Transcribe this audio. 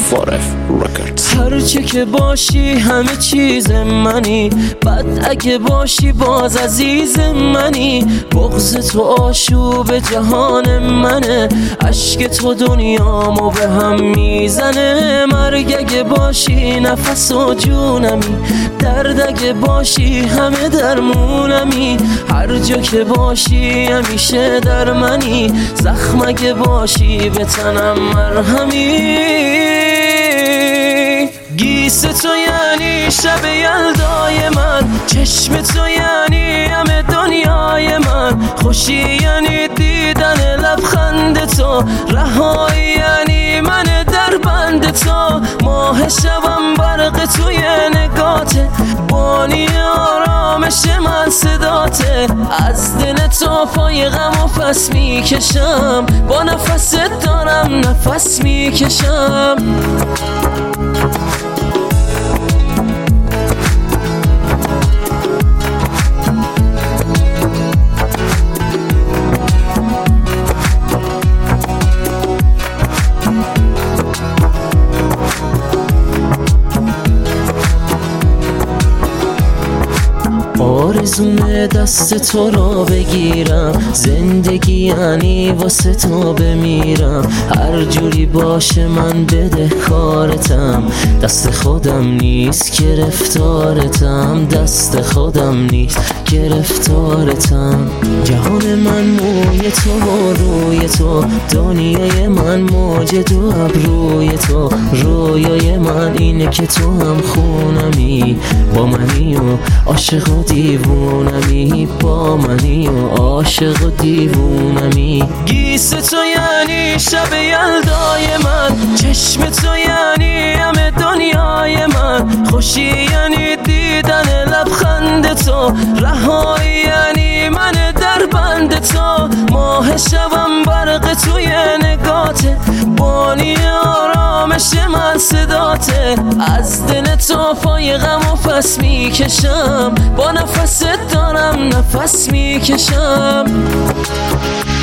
4F Records. هرچه که باشی همه چیز منی، بد اگه باشی باز عزیز منی. بغض تو آشوب جهان منه، اشک تو دنیامو به هم میزنه. مرگ اگه باشی نفس و جونمی، درد اگه باشی همه درمونمی. هر جا که باشی همیشه در منی، زخم اگه باشی به تنم مرهمی. گیس تو یعنی شب یلدای من، چشم تو یعنی همه دنیای من. خوشی یعنی دیدن لبخند تو، رهایی یعنی من در بند تو. ماه شبم برق توی نگاته، بانی آرامش من صداته. از دل تو پای غم و پس میکشم، با نفست دارم نفس میکشم. آرزومه دست تو را بگیرم، زندگی یعنی واسه تو بمیرم. هر جوری باشه من بده کارتم، دست خودم نیست گرفتارتم، دست خودم نیست گرفتارتم. جهان من موی تو و روی تو، دنیای من موج دو ابروی تو. رویای من اینه که تو هم خونمی، با منی و عاشق و دیوونمی، با منی و عاشق و دیوونمی. گیس تو یعنی شب یلدای من، چشم تو یعنی همه دنیای من. خوشی یعنی دیدن لبخند تو، رهایی یعنی من در بند تو. ماه شبم برق توی نگاته، بانی آرامش من صداته. از دل تو پای غم و پس میکشم، با نفست دارم نفس میکشم.